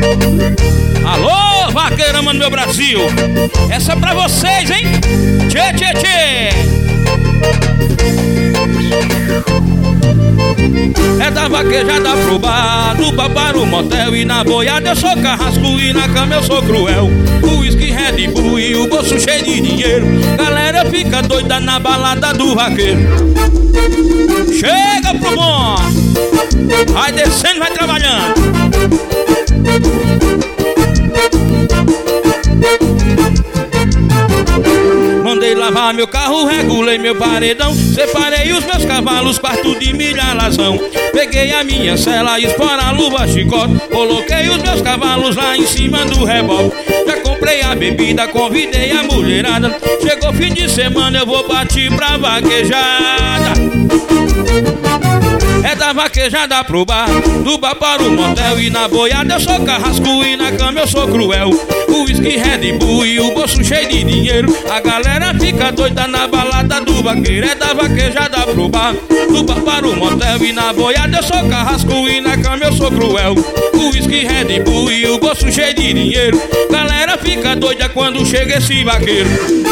Alô, vaqueira, mano, meu Brasil. Essa é pra vocês, hein? Tchê, tchê, tchê. É da vaquejada pro bar, do bar para o motel. E na boiada eu sou carrasco e na cama eu sou cruel. O whisky Red Bull e o bolso cheio de dinheiro. Galera fica doida na balada do vaqueiro. Chega pro bom. Vai descendo, vai trabalhando. Mandei lavar meu carro, regulei meu paredão. Separei os meus cavalos, quarto de milha razão. Peguei a minha cela, espora, luva, chicote. Coloquei os meus cavalos lá em cima do reboque. Já comprei a bebida, convidei a mulherada. Chegou fim de semana, eu vou partir pra vaquejada. É da vaquejada pro bar, do bar para o motel. E na boiada eu sou carrasco e na cama eu sou cruel. O whisky Red Bull e o bolso cheio de dinheiro. A galera fica doida na balada do vaqueiro. É da vaquejada pro bar, do bar para o motel. E na boiada eu sou carrasco e na cama eu sou cruel. O whisky Red Bull e o bolso cheio de dinheiro. Galera fica doida quando chega esse vaqueiro.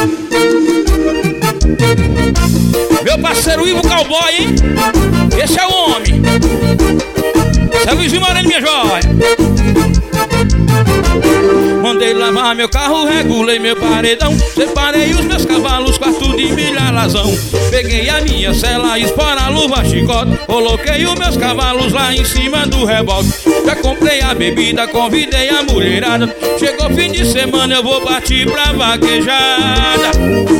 Meu parceiro Ivo Cowboy, hein? Esse é o homem. Esse é o Luizinho Moreno, minha joia. Mandei lavar meu carro, regulei meu paredão. Separei os meus cavalos, quarto de milha razão. Peguei a minha cela, espora, luva, chicote. Coloquei os meus cavalos lá em cima do reboque. Já comprei a bebida, convidei a mulherada. Chegou fim de semana, eu vou partir pra vaquejada.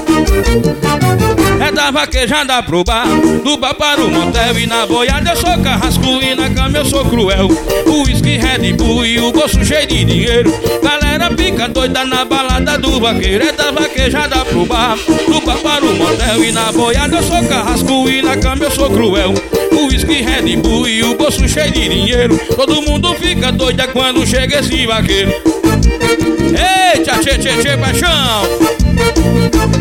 É da vaquejada pro bar, do bar para o motel. E na boiada eu sou carrasco e na cama eu sou cruel. O whisky Red Bull e o bolso cheio de dinheiro. Galera fica doida na balada do vaqueiro. É da vaquejada pro bar, do bar para o motel. E na boiada eu sou carrasco e na cama eu sou cruel. O whisky Red Bull e o bolso cheio de dinheiro. Todo mundo fica doida quando chega esse vaqueiro. Eita, tchê, tchê, tchê, paixão.